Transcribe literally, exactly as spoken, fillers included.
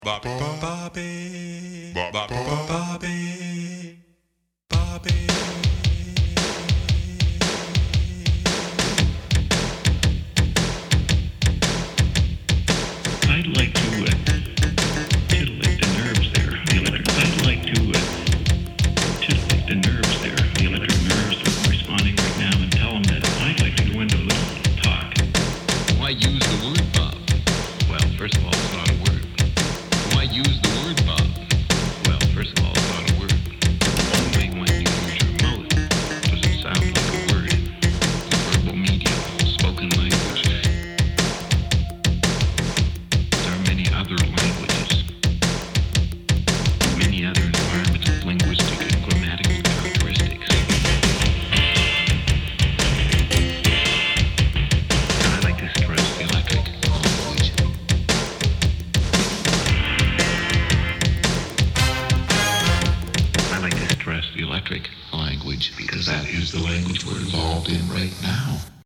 Bobby, Bobby, Bobby, Bobby, Bobby. I'd like to uh, titillate the nerves there. The electric. I'd like to uh, titillate the nerves there. The electric nerves are responding right now, and tell them that I'd like to go into a little talk. Why use the word Bob? Well, first of all, it's not a word. Why use the word Bob? Well, first of all, it's not a word. Only when you use your mouth does it sound like a word. The verbal medium, spoken language. There are many other languages, many other environments with linguistic and grammatical characteristics. And I like to stress the electric language. I like to stress the electric language because that is the language we're involved in right now.